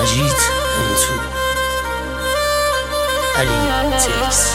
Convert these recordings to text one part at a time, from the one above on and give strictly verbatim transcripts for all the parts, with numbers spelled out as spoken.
مجید انتو علی تکس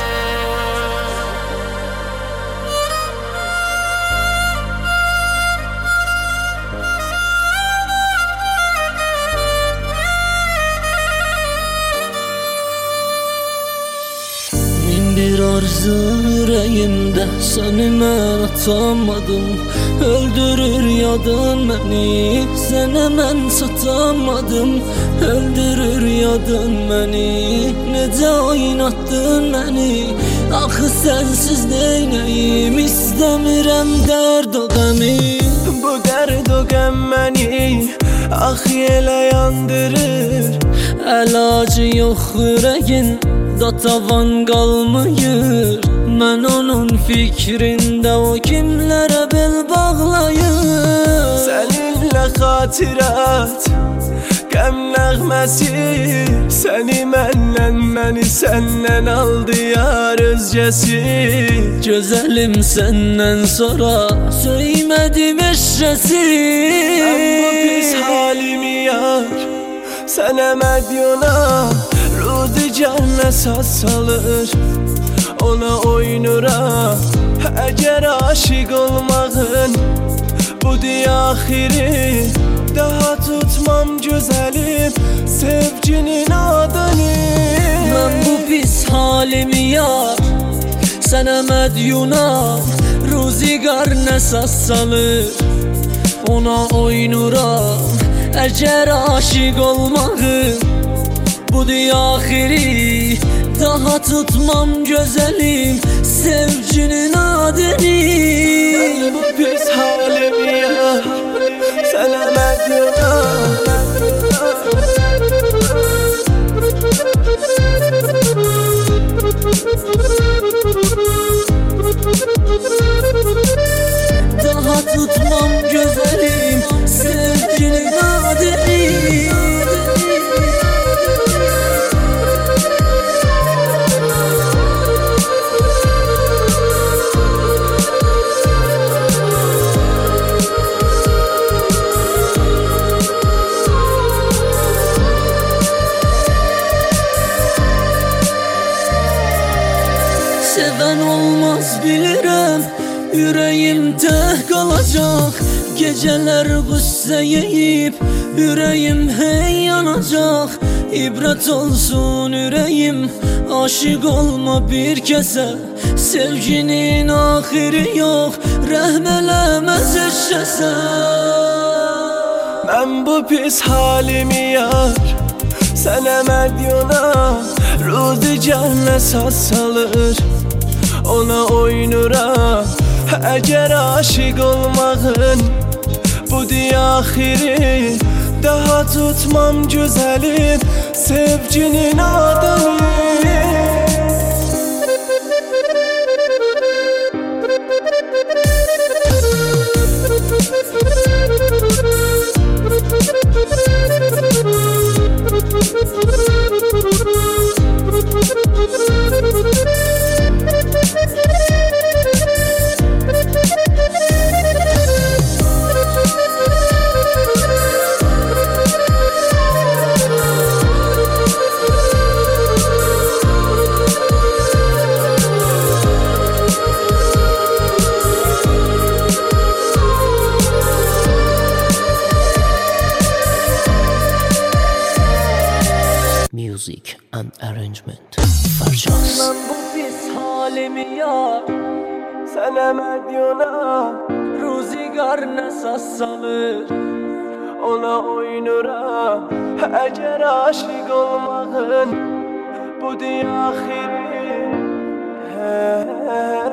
Bir arzu yüreğimde seni mən atamadım. Öldürür yadın beni, sənə mən satamadım. Öldürür yadın beni, necə oynatdın beni. Axı sənsiz neynəyim, istəmirəm dərd o qəmi. Bu dərd o qəm məni, ax elə yandırır. Əlacı yox ürəyin, datavan qalmayır. Mən onun fikrində o kimlərə bel bağlayır. Səninlə xatirət, qəm nəğməsi. Səni məndən, məni səndən aldı yar özgəsi. Gözəlim səndən sonra söymədim eşrəsi. Mən bu pis halimi yar, sənə mədyona. Rudican əsas salır, ona oynura. Əgər aşiq olmağın budur axiri, daha tutmam gözəlim sevginin adını. Mən bu pis halimi yar, sənə mədyunam. Ruzigar əsas salır, ona oynuram. Əgər aşiq olmağın budur axiri, daha tutmam gözəlim sevginin adını. Mən bu pis halimi yar, sənə mədyunam. Daha tutmam gözəlim sevginin adını. Seven olmaz bilirəm, ürəyimdə qalacaq. Gecələr qüssə yeyib, ürəyim hey yanacaq. İbrət olsun ürəyim, aşiq olma bir kəsə. Sevginin axiri yox, rəhm eləməz eşəsə. Mən bu pis halimi yar, sənə mədyona. Rudican əsas salır, ona oynura. Əgər aşiq olmağın budur axiri, daha tutmam gözəlim sevginin adını. Music and arrangement Farcaz. Mən bu pis halimi yar, sənə mədyona. Ruzigar əsas salır, ona oynura. Əgər aşiq olmağın budur axiri.